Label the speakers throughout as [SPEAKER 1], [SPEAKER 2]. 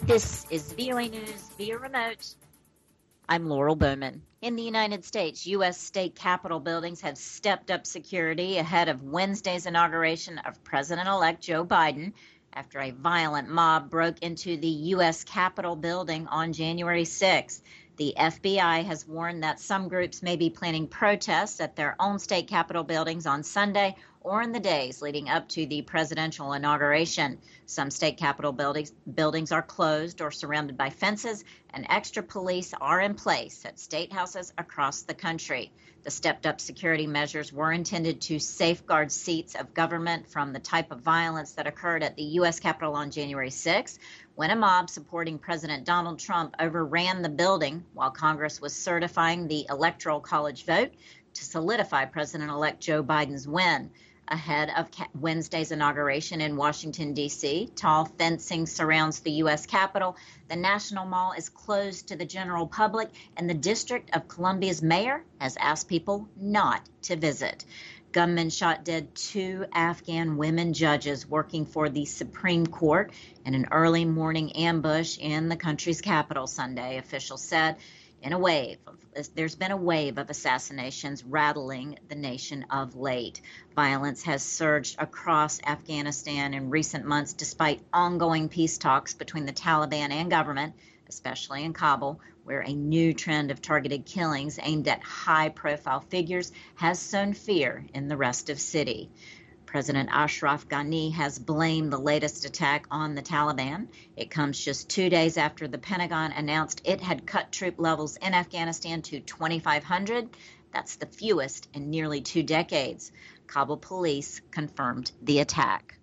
[SPEAKER 1] This is VOA News via remote. I'm Laurel Bowman. In the United States, U.S. state capitol buildings have stepped up security ahead of Wednesday's inauguration of President-elect Joe Biden after a violent mob broke into the U.S. Capitol building on January 6th. The FBI has warned that some groups may be planning protests at their own state capitol buildings on Sunday or in the days leading up to the presidential inauguration. Some state capitol buildings are closed or surrounded by fences, and extra police are in place at state houses across the country. The stepped-up security measures were intended to safeguard seats of government from the type of violence that occurred at the U.S. Capitol on January 6th, when a mob supporting President Donald Trump overran the building while Congress was certifying the Electoral College vote to solidify President-elect Joe Biden's win. Ahead of Wednesday's inauguration in Washington, D.C., tall fencing surrounds the U.S. Capitol. The National Mall is closed to the general public, and the District of Columbia's mayor has asked people not to visit. Gunmen shot dead 2 Afghan women judges working for the Supreme Court in an early morning ambush in the country's capital Sunday, officials said. There's been a wave of assassinations rattling the nation of late. Violence has surged across Afghanistan in recent months despite ongoing peace talks between the Taliban and government, especially in Kabul, where a new trend of targeted killings aimed at high-profile figures has sown fear in the rest of the city. President Ashraf Ghani has blamed the latest attack on the Taliban. It comes just 2 days after the Pentagon announced it had cut troop levels in Afghanistan to 2,500. That's the fewest in nearly 2 decades. Kabul police confirmed the attack.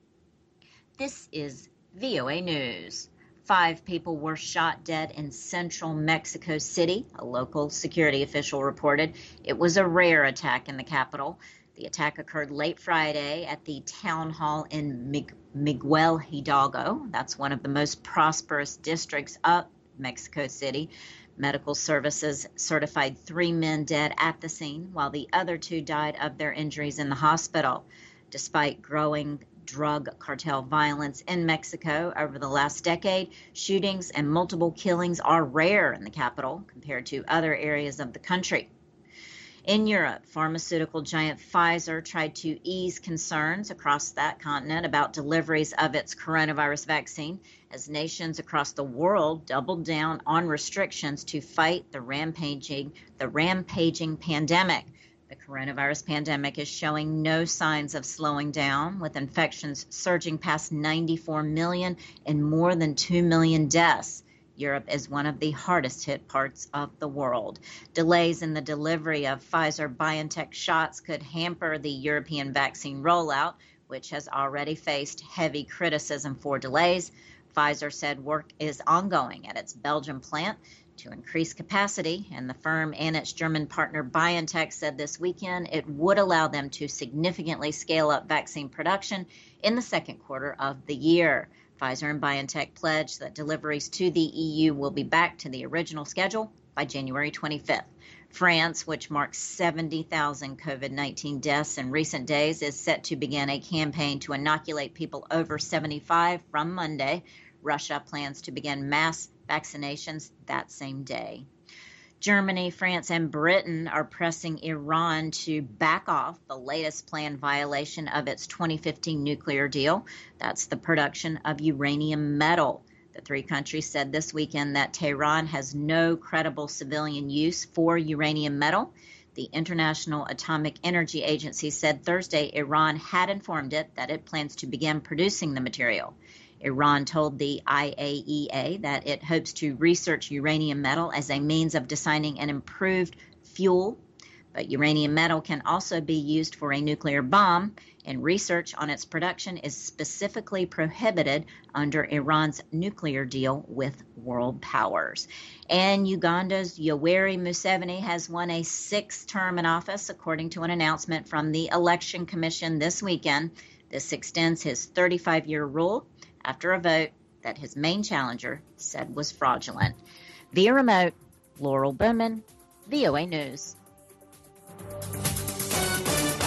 [SPEAKER 1] This is VOA News. 5 people were shot dead in central Mexico City, a local security official reported. It was a rare attack in the capital. The attack occurred late Friday at the town hall in Miguel Hidalgo. That's one of the most prosperous districts of Mexico City. Medical services certified 3 men dead at the scene, while the other 2 died of their injuries in the hospital. Despite growing drug cartel violence in Mexico over the last decade, shootings and multiple killings are rare in the capital compared to other areas of the country. In Europe, pharmaceutical giant Pfizer tried to ease concerns across that continent about deliveries of its coronavirus vaccine as nations across the world doubled down on restrictions to fight the rampaging pandemic. The coronavirus pandemic is showing no signs of slowing down, with infections surging past 94 million and more than 2 million deaths. Europe is one of the hardest hit parts of the world. Delays in the delivery of Pfizer-BioNTech shots could hamper the European vaccine rollout, which has already faced heavy criticism for delays. Pfizer said work is ongoing at its Belgium plant to increase capacity, and the firm and its German partner BioNTech said this weekend it would allow them to significantly scale up vaccine production in the second quarter of the year. Pfizer and BioNTech pledged that deliveries to the EU will be back to the original schedule by January 25th. France, which marks 70,000 COVID-19 deaths in recent days, is set to begin a campaign to inoculate people over 75 from Monday. Russia plans to begin mass vaccinations that same day. Germany, France, and Britain are pressing Iran to back off the latest planned violation of its 2015 nuclear deal. That's the production of uranium metal. The 3 countries said this weekend that Tehran has no credible civilian use for uranium metal. The International Atomic Energy Agency said Thursday Iran had informed it that it plans to begin producing the material. Iran told the IAEA that it hopes to research uranium metal as a means of designing an improved fuel, but uranium metal can also be used for a nuclear bomb, and research on its production is specifically prohibited under Iran's nuclear deal with world powers. And Uganda's Yoweri Museveni has won a 6th term in office, according to an announcement from the Election Commission this weekend. This extends his 35-year rule after a vote that his main challenger said was fraudulent. Via remote, Laurel Bowman, VOA News.